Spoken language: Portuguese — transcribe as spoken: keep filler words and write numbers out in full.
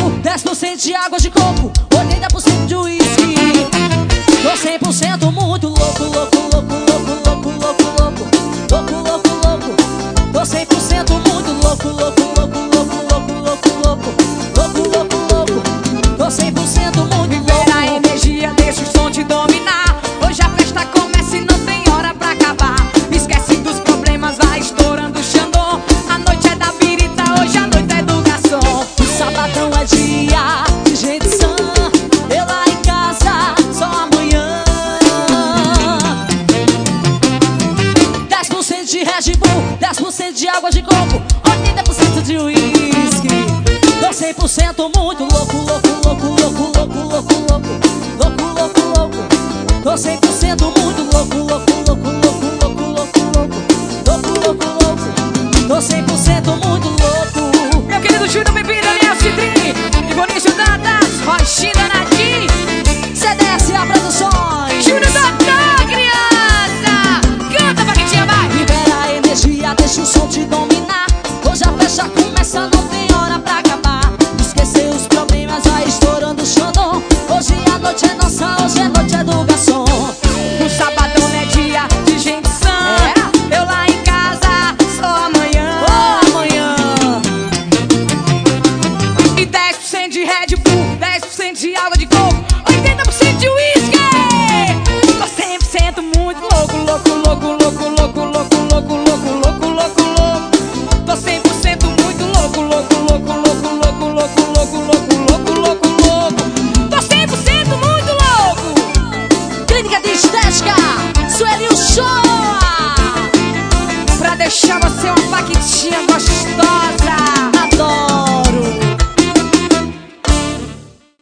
Bull, dez por cento de água de coco, oitenta por cento de uísque. Tô cem por cento muito louco, louco, louco, louco, louco, louco, louco, louco, louco, louco. Tô cem por cento muito louco, louco, louco, louco, louco, louco, louco, louco, louco, louco. Tô cem por cento muito louco. Libera a energia, deixa o som te dominar. Hoje a festa começa e não tem hora pra acabar. Esquece dos problemas, vai estourando o Xandão. A noite é da birita, hoje a noite é do garçom. O sabadão é dia de gente sã, eu lá em casa só amanhã. Dez por cento de Red Bull, dez por cento de água de coco, oitenta por cento de uísque. Tô cem por cento muito louco, louco, louco, louco, louco, louco, louco, louco, louco, louco. Tô cem por cento muito louco, louco, louco, louco, louco, louco, louco, louco, louco, louco. Tô cem por cento muito louco. Meu querido Júnior Bebida, Daniel Citrini, Ivonício Dantas, Roxinha Nadim, C D S A Produções. Júnior Dantas, criança. Canta, Paquitinha, vai. Libera a energia, deixa o som te dominar. Hoje a festa começa, não tem hora pra acabar. Esquecer os problemas, vai estourando o Xandão. Hoje a noite é nossa, hoje a noite é do garçom. No sabadão é dia de gente sã. É. Eu lá em casa, só amanhã. Oh, amanhã. E dez por cento de Red Bull, dez por cento de água